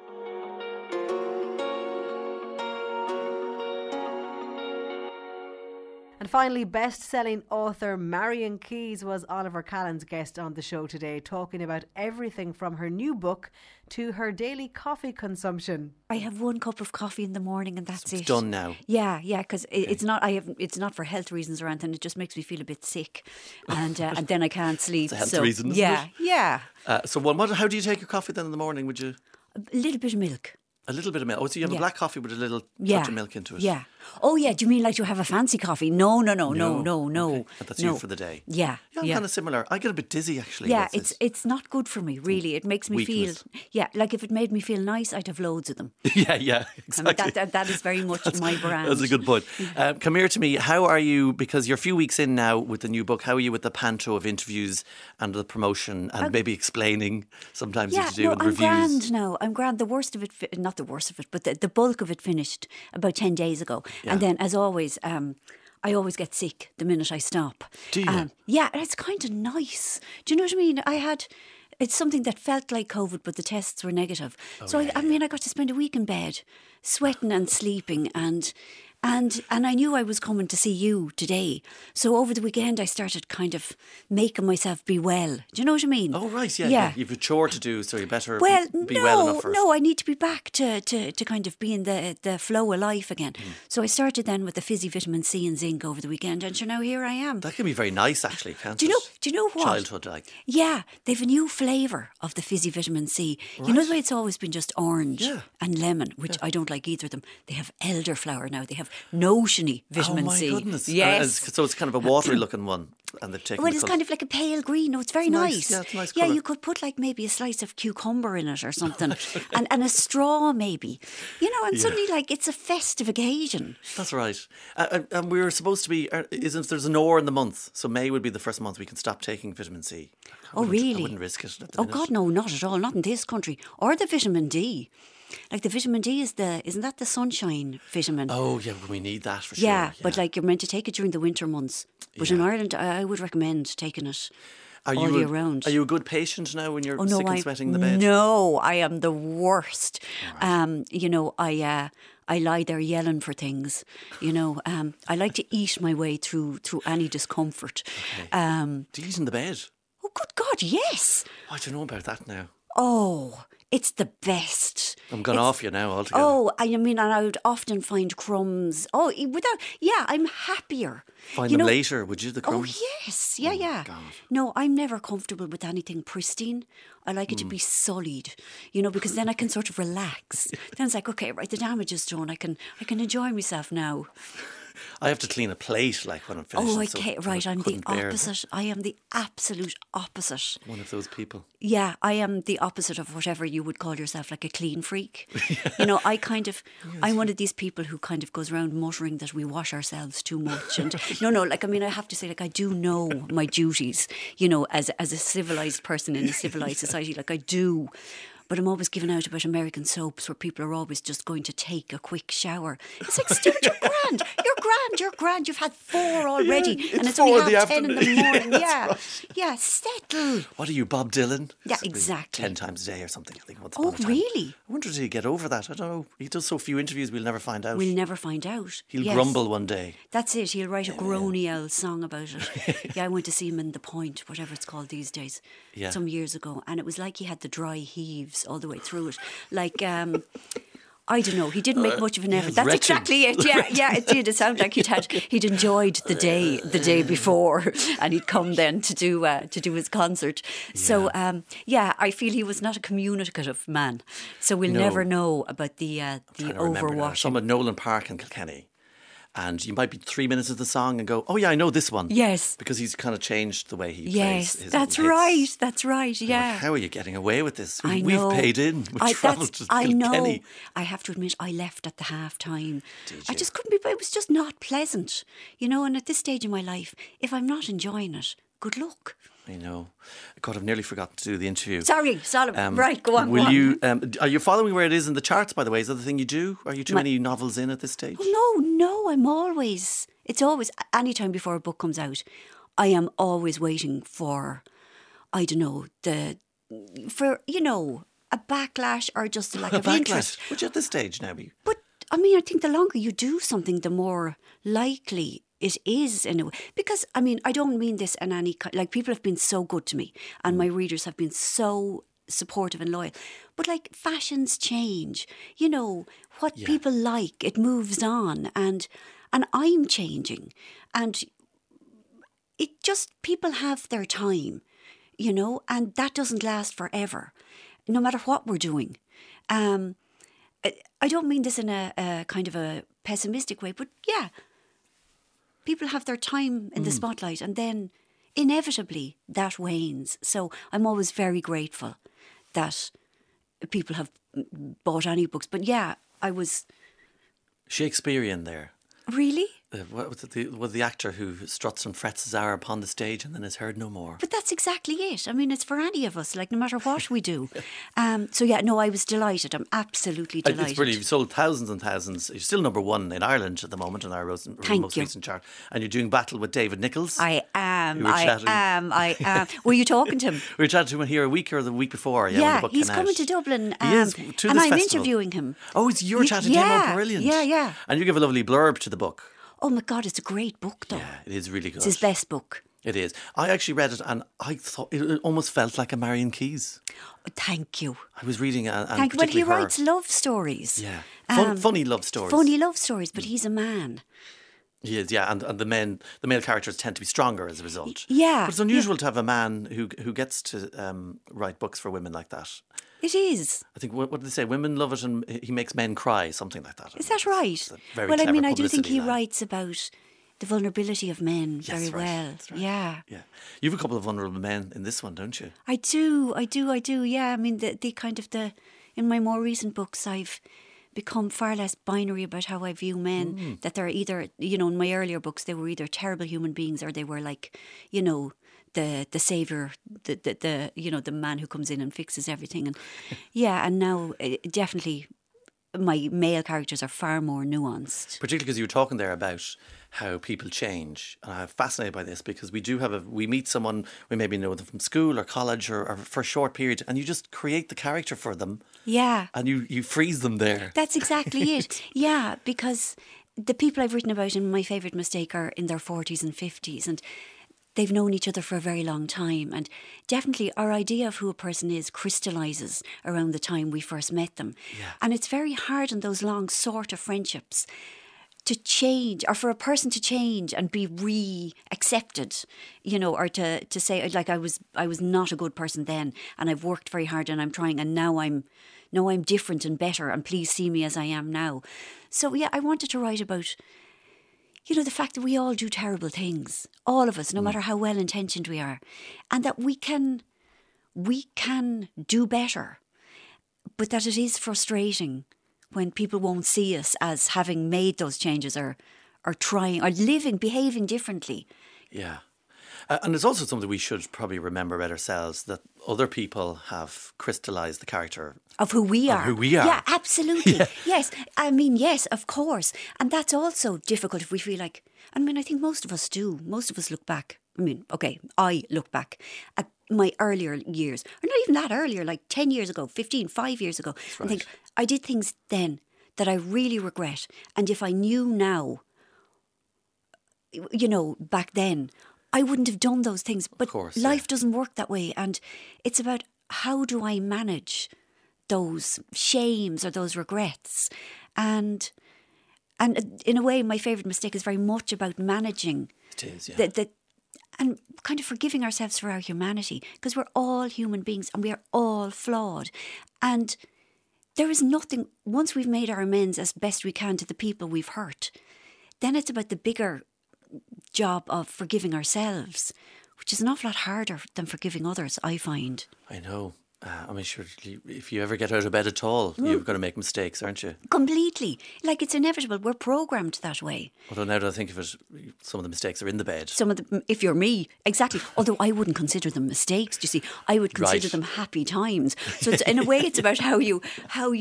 And finally, best-selling author Marion Keyes was Oliver Callan's guest on the show today, talking about everything from her new book to her daily coffee consumption. I have 1 cup of coffee in the morning and that's it. It's done now. Yeah, because it's not. It's not for health reasons or anything. It just makes me feel a bit sick, and then I can't sleep. It's a health reason, isn't it? Yeah. So, how do you take your coffee then in the morning? Would you? A little bit of milk. A little bit of milk. Oh, so you have a black coffee with a little touch of milk into it. Yeah. Oh, yeah. Do you mean like you have a fancy coffee? No. Okay. But that's you for the day. Yeah. I'm kind of similar. I get a bit dizzy actually. Yeah, it's not good for me, really. It makes me feel... Yeah, like if it made me feel nice, I'd have loads of them. Yeah, exactly. I mean, that is very much my brand. That's a good point. Come here to me. How are you, because you're a few weeks in now with the new book, how are you with the panto of interviews and the promotion and maybe explaining sometimes you have to do I'm reviews? Grand now. I'm grand. The worst of it, not the worst of it, but the bulk of it finished about 10 days ago. Yeah. And then, as always, I always get sick the minute I stop. Do you? Yeah, it's kind of nice. Do you know what I mean? It's something that felt like COVID, but the tests were negative. I got to spend a week in bed, sweating and sleeping, and I knew I was coming to see you today. So over the weekend I started kind of making myself be well. Do you know what I mean? Oh, right, yeah. You've a chore to do, so you better be well enough first. No, I need to be back to kind of be in the flow of life again. So I started then with the fizzy vitamin C and zinc over the weekend, and now here I am. That can be very nice actually, can't it? Do you know what? Childhood like. Yeah, they've a new flavour of the fizzy vitamin C. Right. You know the way it's always been just orange and lemon, which I don't like either of them. They have elderflower now. They have notiony vitamin C. Oh my goodness. Yes. So it's kind of a watery looking one. And they've taken it's kind of like a pale green. No, it's very nice. Yeah, it's a nice colour. colour. You could put like maybe a slice of cucumber in it or something. and a straw maybe. And suddenly like it's a festive occasion. That's right. And we were supposed to be, there's an or in the month. So May would be the first month we can stop taking vitamin C. Really? I wouldn't risk it at the minute. God, no, not at all. Not in this country. Or the vitamin D. Like the vitamin D isn't that the sunshine vitamin? Oh yeah, we need that for sure. Yeah, but like you're meant to take it during the winter months. But in Ireland, I would recommend taking it all year round. Are you a good patient now when you're sick and sweating the bed? No, I am the worst. Right. I lie there yelling for things. I like to eat my way through any discomfort. Okay. Do you eat in the bed? Oh, good God, yes. I don't know about that now. Oh, it's the best. I'm gone off you now altogether. Oh, I mean, and I would often find crumbs. Oh, I'm happier. Find them later, would you, the crumbs? Oh, yes. Yeah. God. No, I'm never comfortable with anything pristine. I like it to be sullied, because then I can sort of relax. Then it's like, okay, right, the damage is done. I can enjoy myself now. I have to clean a plate like when I'm finished. Oh, okay, right. I'm the opposite. I am the absolute opposite. One of those people. Yeah, I am the opposite of whatever you would call yourself, like a clean freak. I'm one of these people who kind of goes around muttering that we wash ourselves too much. And I have to say, I do know my duties, as a civilised person in a civilised society, I do. But I'm always giving out about American soaps where people are always just going to take a quick shower. It's like, Stuart, you're grand. You're grand. You've had 4 already. Yeah, and it's only 10 in the afternoon. morning. Yeah, Yeah. Yeah, settle. What are you, Bob Dylan? Yeah, Something exactly. 10 times a day or something, I think. Once Oh, upon a time. really? I wonder, did he get over that? I don't know. He does so few interviews, we'll never find out. We'll never find out. He'll Yes. grumble one day. That's it. He'll write a groany old song about it. Yeah, I went to see him in The Point, whatever it's called these days, Yeah. some years ago. And it was like he had the dry heaves all the way through it. Like, I don't know. He didn't make much of an effort. That's wretched. exactly it. Yeah, it did. It sounded like he'd enjoyed the day before, and he'd come then to do his concert. So I feel he was not a communicative man. So we'll No. never know about the Trying to remember now. overwashing. Some at Nolan Park in Kilkenny. And you might be 3 minutes of the song and go, oh yeah, I know this one. Yes. Because he's kind of changed the way he plays Yes, his that's little hits. right. That's right. You're like, Yeah. how are you getting away with this? I We've know. paid in. We travelled to I know. Kilkenny. I have to admit, I left at the half time. I just couldn't be. It was just not pleasant, And at this stage in my life, if I'm not enjoying it, good luck. I know. God, I've nearly forgotten to do the interview. Sorry, Solomon. Right, go on. Will go on. you? Are you following where it is in the charts? By the way, is that the thing you do? Are you too many novels in at this stage? Oh, no. I'm always. It's always any time before a book comes out. I am always waiting for, I don't know, a backlash or just a lack of interest. Would you at this stage now be? But I mean, I think the longer you do something, the more likely it is in a way. Because I mean, I don't mean this in any like people have been so good to me, and my readers have been so supportive and loyal. But like fashions change, what people like, it moves on, and I'm changing, and it just people have their time, and that doesn't last forever, no matter what we're doing. I don't mean this in a kind of a pessimistic way, but yeah, people have their time in the spotlight, and then inevitably that wanes. So I'm always very grateful that people have bought any books. But yeah, I was Shakespearean there. Really? What was the actor who struts and frets his hour upon the stage and then is heard no more? But that's exactly it. I mean, it's for any of us, like no matter what we do. So yeah, no, I was delighted. I'm absolutely delighted. It's brilliant. You've sold thousands and thousands. You're still number one in Ireland at the moment in our most recent chart. And you're doing battle with David Nichols. I am. Were you talking to him? We were chatting to him here a week or the week before. Yeah, when the book he's came coming out. to Dublin. He is to and this I'm festival. interviewing him. Oh, you're chatting to him. Oh, brilliant. Yeah. And you give a lovely blurb to the book. Oh my God, it's a great book though. Yeah, it is really good. It's his best book. It is. I actually read it and I thought it almost felt like a Marion Keyes. Oh, thank you. I was reading it and Thank you. Well, he particularly her. writes love stories. Yeah. Funny love stories. Funny love stories, but he's a man. He is, yeah, and the male characters tend to be stronger as a result. Yeah. But it's unusual to have a man who gets to write books for women like that. It is. I think, what did they say? Women love it and he makes men cry, something like that. Is that right? Very Well, I mean, I do think publicity he line. writes about the vulnerability of men very That's right, well. that's right. Yeah. Yeah. You have a couple of vulnerable men in this one, don't you? I do. Yeah, I mean, the kind of in my more recent books, I've become far less binary about how I view men. That they're either, in my earlier books, they were either terrible human beings or they were like, the saviour, the man who comes in and fixes everything. And yeah, and now definitely my male characters are far more nuanced. Particularly because you were talking there about how people change. And I'm fascinated by this because we meet someone, we maybe know them from school or college or for a short period, and you just create the character for them. Yeah. And you freeze them there. That's exactly it. Yeah, because the people I've written about in My Favourite Mistake are in their 40s and 50s, and they've known each other for a very long time. And definitely our idea of who a person is crystallises around the time we first met them. Yeah. And it's very hard in those long sort of friendships to change, or for a person to change and be re-accepted, or to say, like, I was not a good person then, and I've worked very hard and I'm trying, and now I'm different and better, and please see me as I am now. So yeah, I wanted to write about, the fact that we all do terrible things, all of us, no matter how well intentioned we are, and that we can do better, but that it is frustrating when people won't see us as having made those changes or trying or behaving differently. Yeah. And it's also something we should probably remember about ourselves, that other people have crystallised the character of who we are. Yeah, absolutely. Yeah. Yes. I mean, yes, of course. And that's also difficult if we feel like, I mean, I think most of us do. Most of us look back. I mean, okay, I look back at my earlier years, or not even that earlier, like 10 years ago, 15, 5 years ago, and think, I did things then that I really regret. And if I knew now, you know, back then, I wouldn't have done those things. But life doesn't work that way. And it's about, how do I manage those shames or those regrets? And in a way, my favourite mistake is very much about managing it is, yeah. And kind of forgiving ourselves for our humanity, because we're all human beings and we are all flawed. And there is nothing, once we've made our amends as best we can to the people we've hurt, then it's about the bigger job of forgiving ourselves, which is an awful lot harder than forgiving others, I find. I know. I mean, sure, if you ever get out of bed at all, you're going to make mistakes, aren't you? Completely. Like, it's inevitable. We're programmed that way. Although now that I think of it, some of the mistakes are in the bed. Some of them, if you're me, exactly. Although I wouldn't consider them mistakes, do you see? I would consider them happy times. So it's, in a way, it's about how you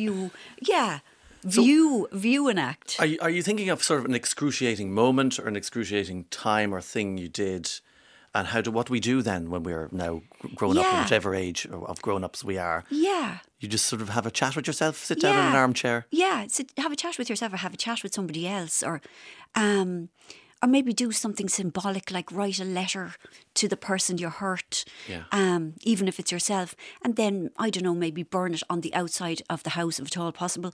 view an act. Are you thinking of sort of an excruciating moment or an excruciating time or thing you did? And what do we do then when we're now grown up, in whatever age of grown-ups we are? Yeah. You just sort of have a chat with yourself, sit down in an armchair? Yeah, have a chat with yourself or have a chat with somebody else, or maybe do something symbolic, like write a letter to the person you hurt, even if it's yourself, and then, I don't know, maybe burn it on the outside of the house if at all possible.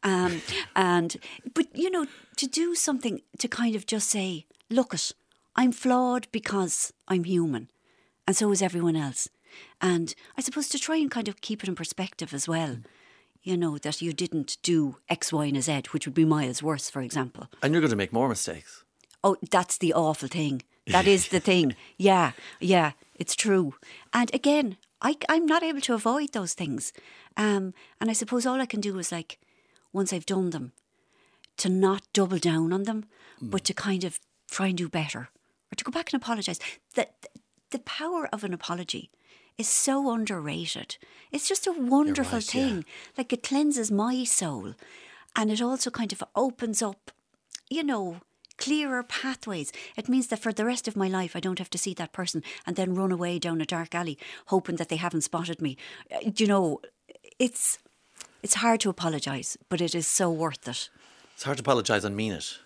But, you know, to do something to kind of just say, look, I'm flawed because I'm human, and so is everyone else. And I suppose to try and kind of keep it in perspective as well, you know, that you didn't do X, Y and Z, which would be miles worse, for example. And you're going to make more mistakes. Oh, that's the awful thing. That is the thing. Yeah, it's true. And again, I'm not able to avoid those things. And I suppose all I can do is, like, once I've done them, to not double down on them, but to kind of try and do better. Or to go back and apologise. The power of an apology is so underrated. It's just a wonderful thing. Yeah. Like, it cleanses my soul, and it also kind of opens up, you know, clearer pathways. It means that for the rest of my life I don't have to see that person and then run away down a dark alley hoping that they haven't spotted me. You know, it's hard to apologise, but it is so worth it. It's hard to apologise and mean it.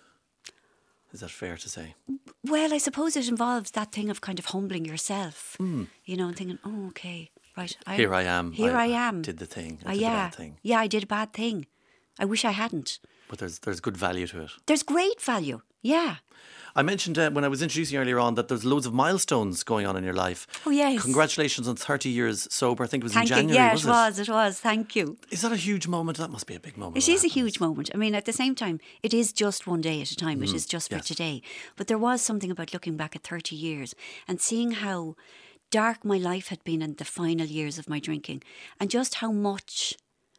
Is that fair to say? Well, I suppose it involves that thing of kind of humbling yourself, you know, and thinking, oh, okay, right. Here I am. I am. Did the thing. I did a bad thing. Yeah, I did a bad thing. I wish I hadn't. But there's good value to it. There's great value, yeah. I mentioned when I was introducing you earlier on that there's loads of milestones going on in your life. Oh, yes. Congratulations on 30 years sober. I think it was in January, it was. Thank you. Is that a huge moment? That must be a big moment. It is a huge moment. I mean, at the same time, it is just one day at a time. It is just for today. But there was something about looking back at 30 years and seeing how dark my life had been in the final years of my drinking, and just how much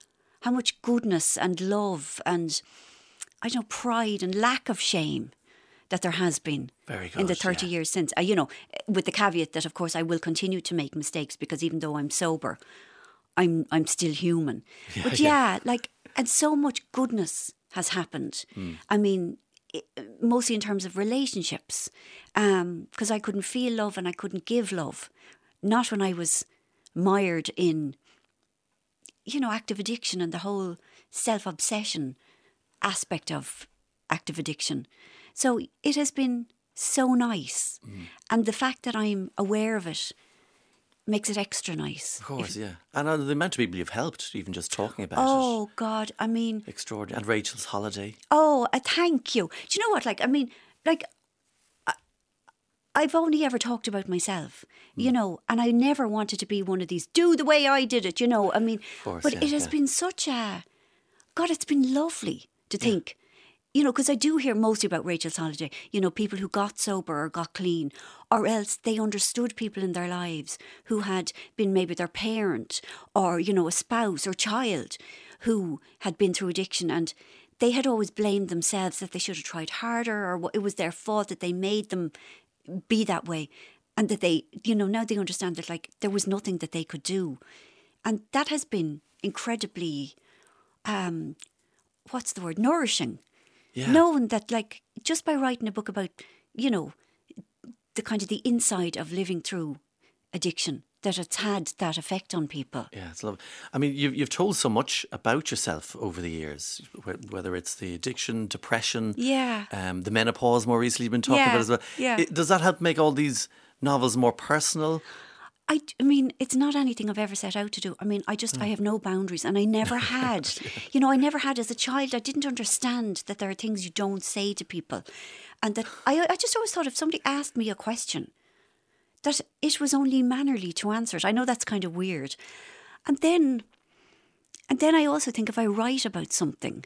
goodness and love and, I don't know, pride and lack of shame that there has been in the 30 years since. You know, with the caveat that, of course, I will continue to make mistakes, because even though I'm sober, I'm still human. But and so much goodness has happened. I mean, mostly in terms of relationships, because I couldn't feel love and I couldn't give love. Not when I was mired in, you know, active addiction and the whole self-obsession aspect of active addiction. So it has been so nice. And the fact that I'm aware of it makes it extra nice. Of course, yeah. And the amount of people you've helped, even just talking about it. Oh, God, I mean... Extraordinary. And Rachel's holiday. Oh, thank you. Do you know what? Like, I mean, like, I've only ever talked about myself, you know, and I never wanted to be one of these, do the way I did it, you know. I mean, course, but it has been such a... God, it's been lovely to think... You know, because I do hear mostly about Rachel's holiday, you know, people who got sober or got clean, or else they understood people in their lives who had been maybe their parent or, you know, a spouse or child who had been through addiction, and they had always blamed themselves that they should have tried harder, or it was their fault that they made them be that way. and that they, now they understand that like there was nothing that they could do. And that has been incredibly, nourishing. Yeah. Knowing that like just by writing a book about, the kind of the inside of living through addiction, that it's had that effect on people. Yeah, it's lovely. I mean, you've told so much about yourself over the years, whether it's the addiction, depression, the menopause more recently you've been talking about as well. Yeah. Does that help make all these novels more personal? I mean, it's not anything I've ever set out to do. I mean, I have no boundaries, and I never had. I never had as a child. I didn't understand that there are things you don't say to people. And that I just always thought if somebody asked me a question, that it was only mannerly to answer it. I know that's kind of weird. And then I also think if I write about something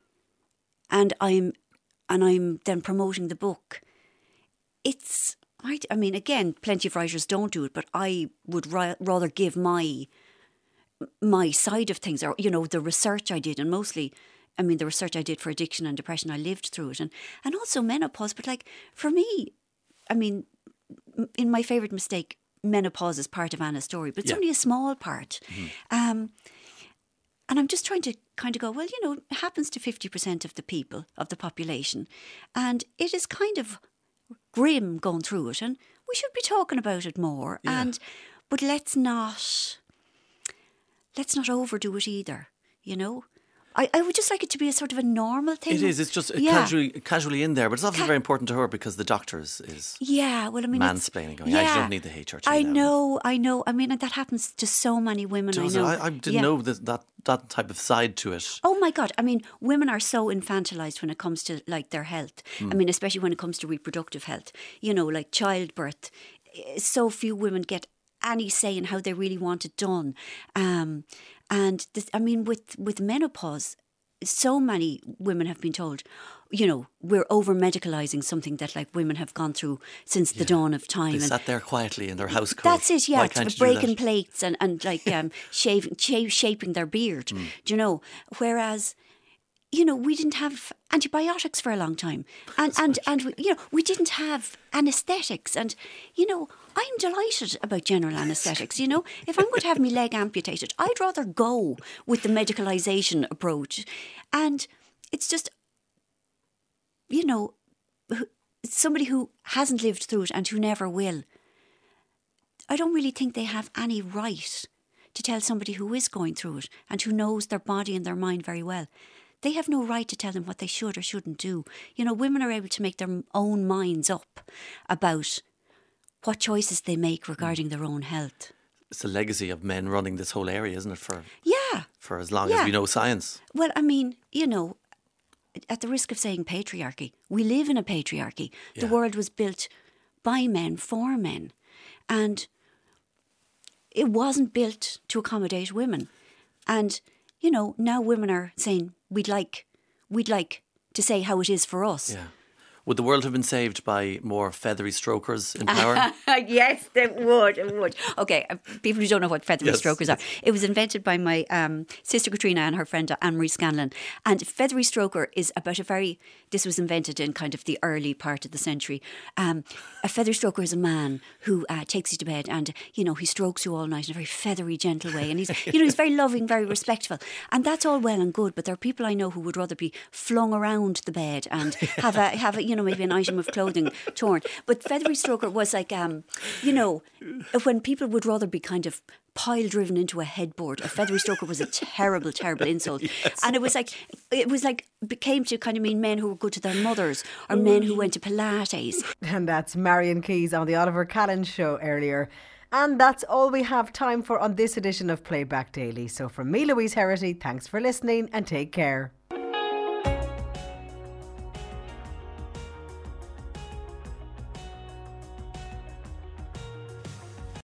and I'm then promoting the book, it's, I mean, again, plenty of writers don't do it, but I would rather give my side of things, or, the research I did, and mostly, I mean, the research I did for addiction and depression, I lived through it, and also menopause. But like, for me, I mean, in My Favourite Mistake, menopause is part of Anna's story, but it's only a small part. Mm-hmm. And I'm just trying to kind of go, well, it happens to 50% of the people, of the population, and it is kind of grim going through it, and we should be talking about it more. Yeah. But let's not overdo it either, I would just like it to be a sort of a normal thing. It is. It's just casually in there, but it's obviously very important to her because the doctor is mansplaining, going, you don't need the HRT. I know. I mean, and that happens to so many women. I know. I didn't know that type of side to it. Oh my God! I mean, women are so infantilized when it comes to like their health. I mean, especially when it comes to reproductive health. Like childbirth. So few women get any say in how they really want it done. And this, I mean, with menopause, so many women have been told, we're over medicalising something that like women have gone through since the dawn of time. They sat there quietly in their house coat. That's it, yeah. Breaking plates and like shaping their beard. Whereas, we didn't have antibiotics for a long time, and we didn't have anaesthetics, and I'm delighted about general anaesthetics. If I'm going to have my leg amputated, I'd rather go with the medicalisation approach, and it's just somebody who hasn't lived through it and who never will. I don't really think they have any right to tell somebody who is going through it and who knows their body and their mind very well. They have no right to tell them what they should or shouldn't do. Women are able to make their own minds up about what choices they make regarding their own health. It's a legacy of men running this whole area, isn't it? For as long as we know science. Well, I mean, at the risk of saying patriarchy, we live in a patriarchy. The world was built by men for men, and it wasn't built to accommodate women. And now women are saying we'd like to say how it is for us. Yeah. Would the world have been saved by more feathery strokers in power? Yes, it would. Okay, people who don't know what feathery strokers are. It was invented by my sister Katrina and her friend Anne-Marie Scanlon. And feathery stroker is about this was invented in kind of the early part of the century. A feathery stroker is a man who takes you to bed and, he strokes you all night in a very feathery, gentle way. And he's, he's very loving, very respectful. And that's all well and good, but there are people I know who would rather be flung around the bed and have a maybe an item of clothing torn. But feathery stroker was like, when people would rather be kind of pile driven into a headboard, a feathery stroker was a terrible, terrible insult. Yes. And it became to kind of mean men who were good to their mothers or men who went to Pilates. And that's Marion Keyes on the Oliver Callan show earlier. And that's all we have time for on this edition of Playback Daily. So from me, Louise Herity, thanks for listening and take care.